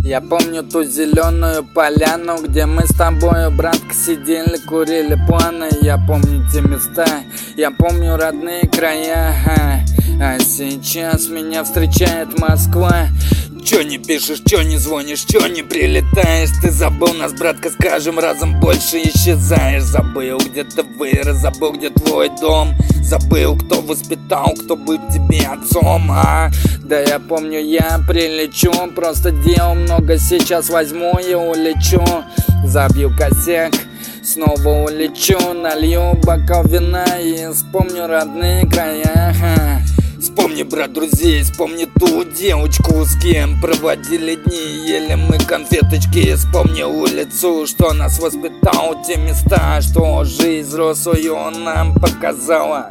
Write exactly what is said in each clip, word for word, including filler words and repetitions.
Я помню ту зеленую поляну, где мы с тобою, братка, сидели, курили планы. Я помню те места, я помню родные края. А сейчас меня встречает Москва. Чё не пишешь, чё не звонишь, чё не прилетаешь? Ты забыл нас, братка, скажем, разом больше исчезаешь. Забыл, где ты вырос, забыл, где твой дом. Забыл, кто воспитал, кто был тебе отцом, а? Да я помню, я прилечу, просто дел много, сейчас возьму и улечу. Забью косяк, снова улечу, налью бокал вина и вспомню родные края. Вспомни, брат, друзей, вспомни ту девочку, с кем проводили дни, ели мы конфеточки. Вспомни улицу, что нас воспитал, те места, что жизнь взрослую нам показала.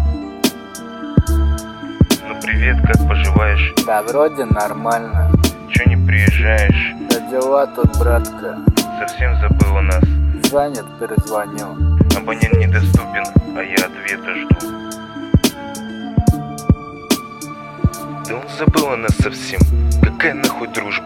Ну привет, как поживаешь? Да вроде нормально. Чё не приезжаешь? Да дела тут, братка. Совсем забыл у нас. Занят, перезвонил. Абонент недоступен, а я ответа жду. Да он забыл о нас совсем. Какая нахуй дружба?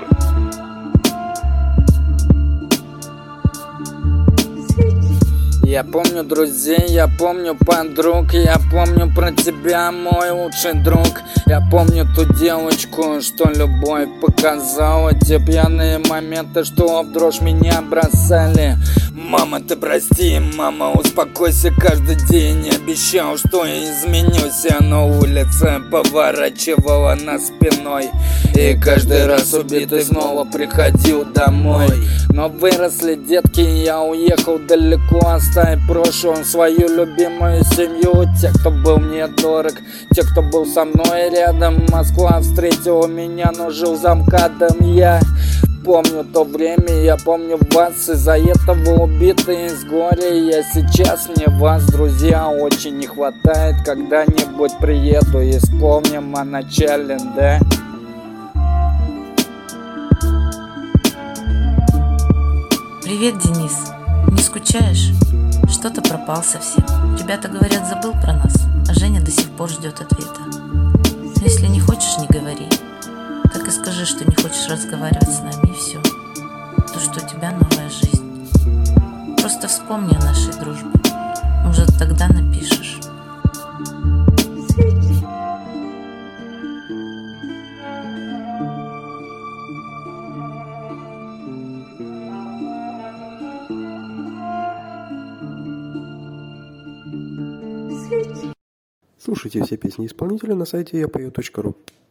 Я помню друзей, я помню подруг, я помню про тебя, мой лучший друг. Я помню ту девочку, что любовь показала, те пьяные моменты, что в дрожь меня бросали. Мама, ты прости, мама, успокойся, каждый день обещал, что изменюсь, но улица поворачивала нас спиной. И каждый раз убитый снова приходил домой. Но выросли детки, я уехал далеко, оставив в прошлом свою любимую семью. Те, кто был мне дорог, те, кто был со мной рядом. Москва встретила меня, но жил за МКАДом я. Помню то время, я помню вас, из-за этого убитый с горя. Я сейчас, мне вас, друзья, очень не хватает. Когда-нибудь приеду и вспомним о начале, да? Привет, Денис. Не скучаешь? Что-то пропал совсем. Ребята говорят, забыл про нас, а Женя до сих пор ждет ответа. Но если не хочешь, не говори. Так и скажи, что не хочешь разговаривать с нами, и все. То, что у тебя новая жизнь. Просто вспомни о нашей дружбе. Может, тогда напишешь. Слушайте все песни исполнителя на сайте я пою точка ру.